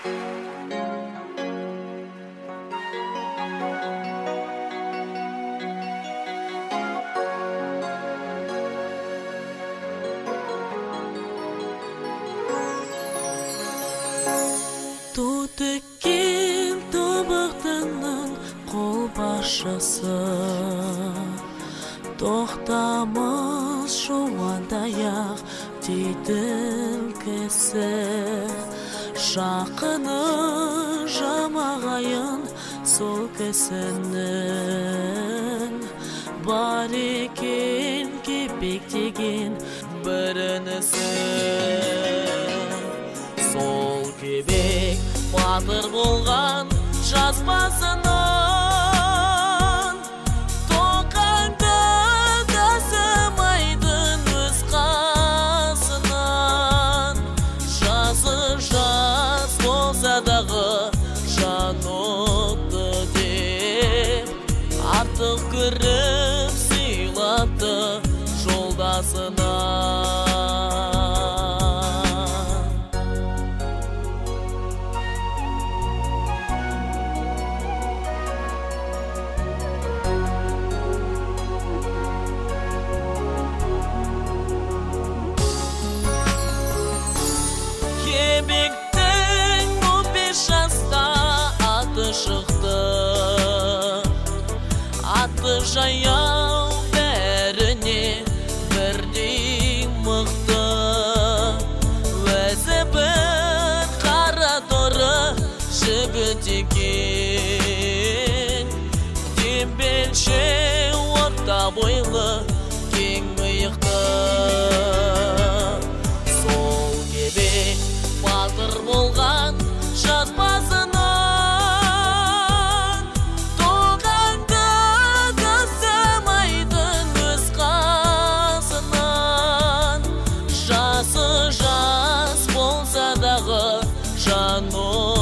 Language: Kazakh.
Ту теккен тобықтының қолбасшысы, тоқтамыз жуандай-ақ дейтін кісі, жақыны жамағайын сол кісінің, бар екен кепектеген бір інісі. Сол кебек батыр болған жазбасынан, тоқаңды тасымайдың өз қасынан. Жасы жас болса дағы жан отты деп, артық көріп сыйлапты жолдасынан. Кебектің 15 жаста аты шықты, аты жаяу бәріне бірдей мықты. Өзі бір қара торы жігіт екен, дембелше орта бойлы кең иықты. Сол кебек батыр болған жазбасынан, тоқаңды тасымайдың өз қасынан. Жасы жас болса дағы жан